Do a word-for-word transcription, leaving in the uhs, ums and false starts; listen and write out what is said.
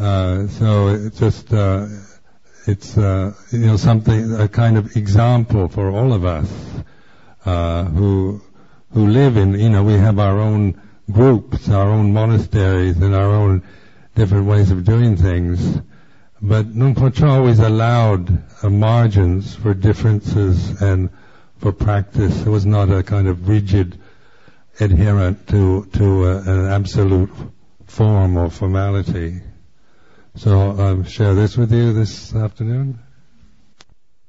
Uh, so it's just, uh, it's, uh, you know, something, a kind of example for all of us, uh, who, who live in, you know, we have our own groups, our own monasteries, and our own different ways of doing things. But Luang Por Chah always allowed uh, margins for differences and for practice. It was not a kind of rigid adherent to, to uh, an absolute form or formality. So I'll share this with you this afternoon.